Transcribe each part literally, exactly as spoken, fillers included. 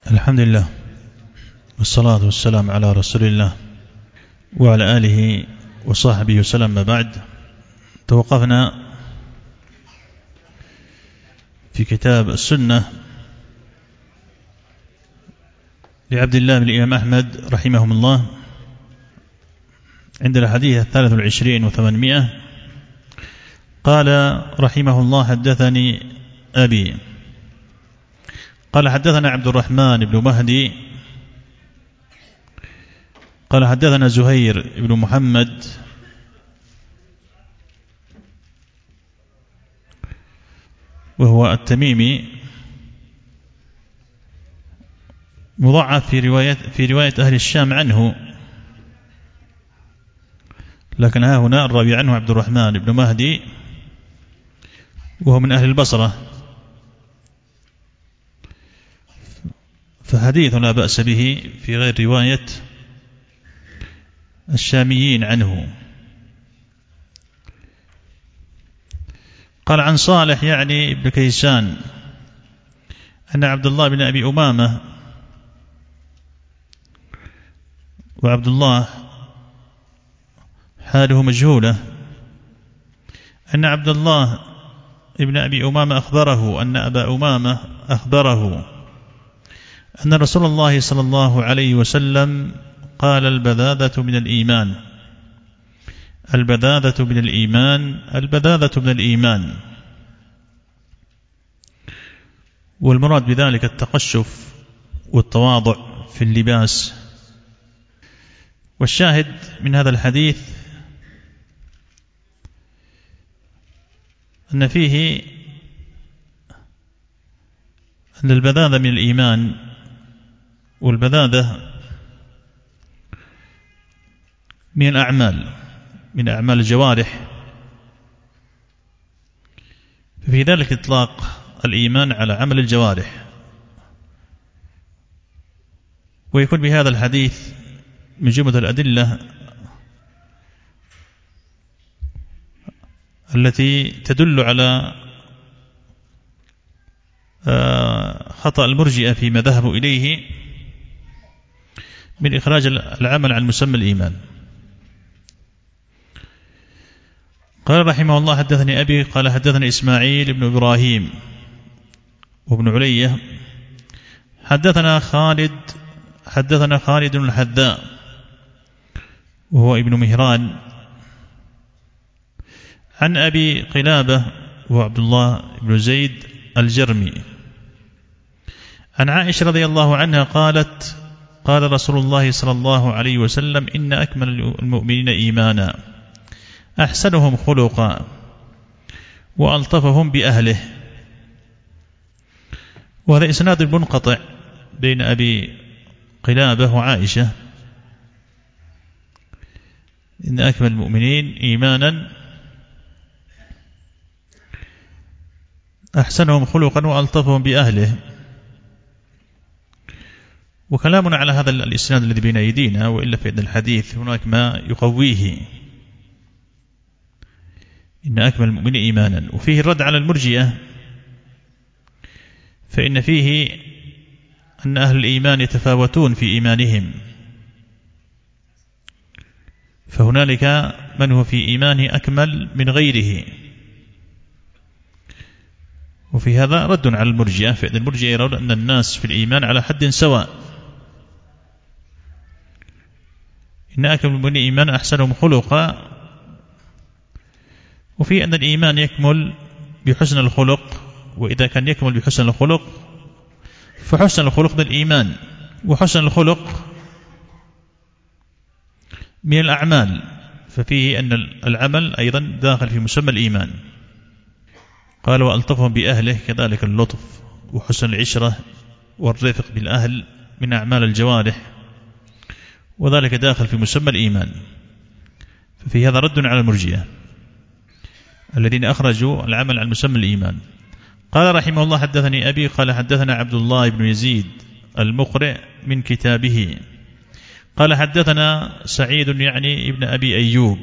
الحمد لله والصلاة والسلام على رسول الله وعلى آله وصحبه وسلم. ما بعد، توقفنا في كتاب السنة لعبد الله بن الإمام أحمد رحمهم الله عند الحديث الثالث والعشرين وثمانمائة. قال رحمه الله: حدثني أبي قال حدثنا عبد الرحمن بن مهدي قال حدثنا زهير بن محمد وهو التميمي، مضاعف في رواية في رواية أهل الشام عنه، لكن ها هنا الراوي عنه عبد الرحمن بن مهدي وهو من أهل البصرة، فحديث لا بأس به في غير رواية الشاميين عنه. قال عن صالح يعني ابن كيسان أن عبد الله بن أبي أمامة، وعبد الله حاله مجهولة، أن عبد الله ابن أبي أمامة أخبره أن أبا أمامة أخبره أن رسول الله صلى الله عليه وسلم قال: البذاذة من الإيمان، البذاذة من الإيمان، البذاذة من الإيمان. والمراد بذلك التقشف والتواضع في اللباس. والشاهد من هذا الحديث أن فيه أن البذاذة من الإيمان، والبذاذة من الأعمال، من أعمال الجوارح، ففي ذلك إطلاق الإيمان على عمل الجوارح. ويكون بهذا الحديث من جملة الأدلة التي تدل على خطأ المرجئة فيما ذهبوا إليه من إخراج العمل عن مسمى الإيمان. قال رحمه الله: حدثني أبي قال حدثني إسماعيل بن إبراهيم وابن علية حدثنا خالد حدثنا خالد بن الحذاء وهو ابن مهران عن أبي قلابة وعبد الله بن زيد الجرمي عن عائشة رضي الله عنها قالت: قال رسول الله صلى الله عليه وسلم: إن أكمل المؤمنين إيمانا أحسنهم خلقا وألطفهم بأهله. وهذا إسناد منقطع بين أبي قلابة وعائشة. إن أكمل المؤمنين إيمانا أحسنهم خلقا وألطفهم بأهله. وكلامنا على هذا الإسناد الذي بين أيدينا، وإلا فإن الحديث هناك ما يقويه. إن أكمل المؤمنين إيمانا، وفيه الرد على المرجئة، فإن فيه أن أهل الإيمان يتفاوتون في إيمانهم، فهنالك من هو في إيمانه أكمل من غيره. وفي هذا رد على المرجئة، فإن المرجئة يرون أن الناس في الإيمان على حد سواء. إن أكمل المؤمنين إيمان أحسنهم خلقا، وفي أن الإيمان يكمل بحسن الخلق، وإذا كان يكمل بحسن الخلق فحسن الخلق من الإيمان، وحسن الخلق من الأعمال، ففيه أن العمل أيضا داخل في مسمى الإيمان. قال: وألطفهم بأهله، كذلك اللطف وحسن العشرة والرفق بالأهل من أعمال الجوارح، وذلك داخل في مسمى الإيمان. ففي هذا رد على المرجئة الذين أخرجوا العمل عن مسمى الإيمان. قال رحمه الله: حدثني أبي قال حدثنا عبد الله بن يزيد المقرئ من كتابه قال حدثنا سعيد يعني ابن أبي أيوب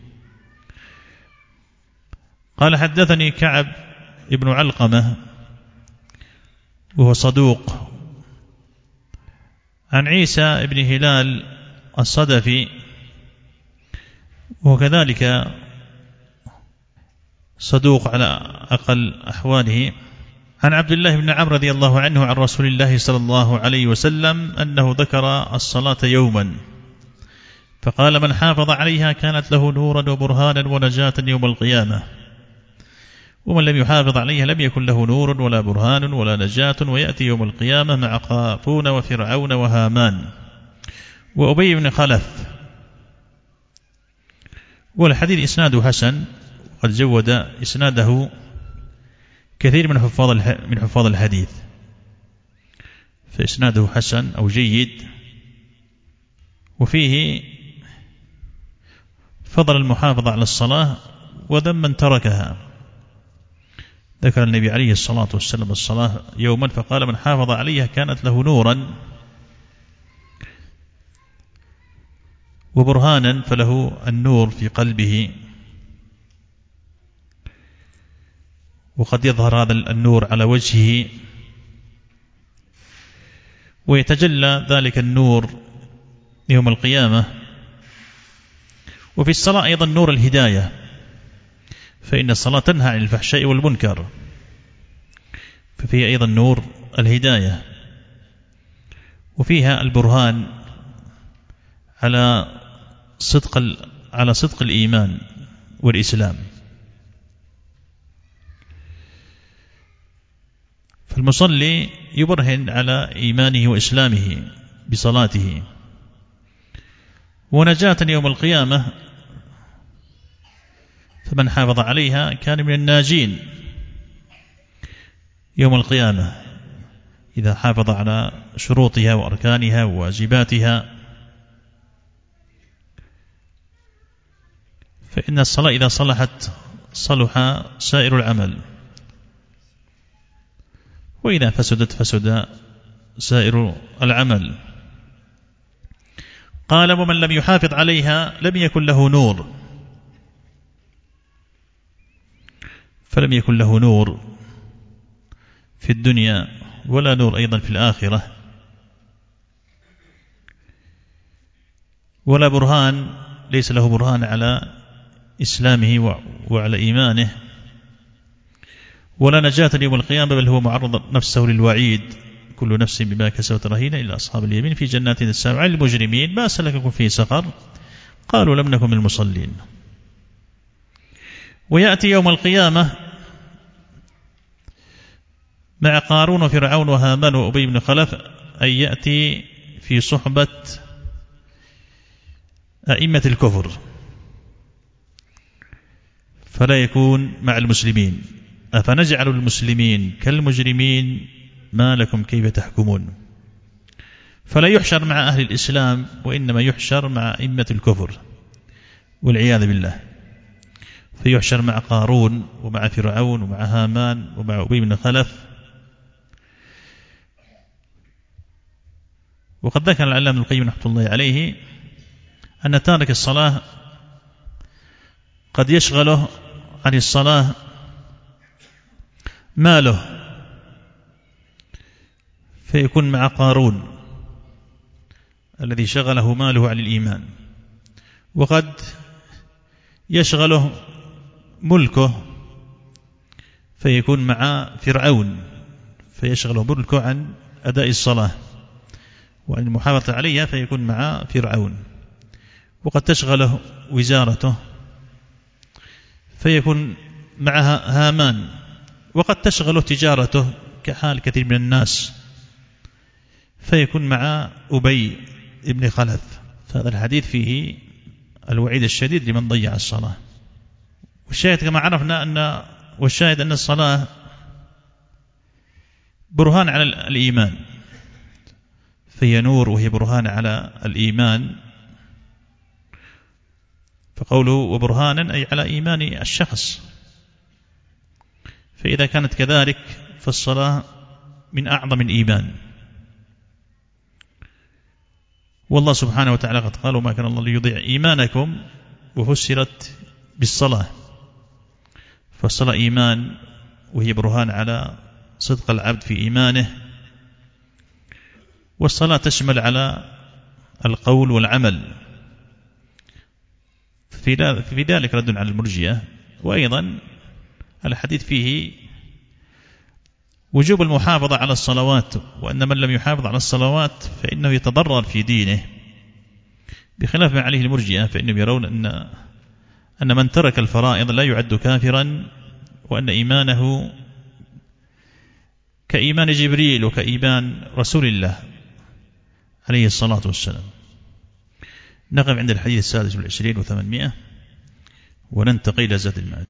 قال حدثني كعب ابن علقمة وهو صدوق عن عيسى بن هلال الصدفي وكذلك صدوق على أقل أحواله، عن عبد الله بن عمرو رضي الله عنه عن رسول الله صلى الله عليه وسلم أنه ذكر الصلاة يوما فقال: من حافظ عليها كانت له نورا وبرهانا ونجاة يوم القيامة، ومن لم يحافظ عليها لم يكن له نور ولا برهان ولا نجاة، ويأتي يوم القيامة مع قارون وفرعون وهامان وأبي بن خلف. والحديث إسناده حسن، قد جود إسناده كثير من حفاظ من حفاظ الحديث، فإسناده حسن أو جيد، وفيه فضل المحافظة على الصلاة وذم من تركها. ذكر النبي عليه الصلاة والسلام الصلاة يوما فقال: من حافظ عليها كانت له نورا وبرهانا، فله النور في قلبه، وقد يظهر هذا النور على وجهه ويتجلى ذلك النور يوم القيامة. وفي الصلاة أيضا نور الهداية، فإن الصلاة تنهى عن الفحشاء والمنكر، ففيها أيضا نور الهداية، وفيها البرهان على صدق على صدق الإيمان والإسلام. فالمصلي يبرهن على إيمانه وإسلامه بصلاته، ونجاة يوم القيامة، فمن حافظ عليها كان من الناجين يوم القيامة إذا حافظ على شروطها وأركانها وواجباتها. فإن الصلاة إذا صلحت صلح سائر العمل، وإذا فسدت فسد سائر العمل. قال: ومن لم يحافظ عليها لم يكن له نور، فلم يكن له نور في الدنيا ولا نور أيضا في الآخرة، ولا برهان، ليس له برهان على إسلامه وعلى إيمانه، ولا نجاة يوم القيامة، بل هو معرض نفسه للوعيد: كل نفس بما كسبت رهينة إلا أصحاب اليمين في جنات السعير. عن المجرمين: ما سلككم في سقر؟ قالوا: لم نكن من المصلين. ويأتي يوم القيامة مع قارون وفرعون وهامان وأبي بن خلف، أي يأتي في صحبة أئمة الكفر، فلا يكون مع المسلمين. أفنجعل المسلمين كالمجرمين ما لكم كيف تحكمون. فلا يحشر مع أهل الإسلام، وإنما يحشر مع أئمة الكفر والعياذ بالله، فيحشر مع قارون ومع فرعون ومع هامان ومع أبي بن خلف. وقد ذكر العلامة القيم رحمة الله عليه أن تارك الصلاة قد يشغله عن الصلاة ماله، فيكون مع قارون الذي شغله ماله عن الإيمان، وقد يشغله ملكه فيكون مع فرعون فيشغله ملكه عن أداء الصلاة وعن المحافظة عليها، فيكون مع فرعون. وقد تشغله وزارته فيكون معها هامان، وقد تشغله تجارته كحال كثير من الناس فيكون مع أبي ابن خلف. فهذا الحديث فيه الوعيد الشديد لمن ضيع الصلاة. والشاهد كما عرفنا أن والشاهد أن الصلاة برهان على الإيمان، فهي نور وهي برهان على الإيمان. فقوله وبرهانا أي على إيمان الشخص، فإذا كانت كذلك فالصلاة من أعظم الإيمان. والله سبحانه وتعالى قد قال: وما كان الله ليضيع إيمانكم، وفسرت بالصلاة. فالصلاة إيمان، وهي برهان على صدق العبد في إيمانه، والصلاة تشمل على القول والعمل، في ذلك رد على المرجئة. وأيضا الحديث فيه وجوب المحافظة على الصلوات، وأن من لم يحافظ على الصلوات فإنه يتضرر في دينه، بخلاف ما عليه المرجئة فإنهم يرون أن أن من ترك الفرائض لا يعد كافرا، وأن إيمانه كإيمان جبريل وكإيمان رسول الله عليه الصلاة والسلام. نقف عند الحديث السادس والعشرين وثمانمائة وننتقل إلى زاد المعاد.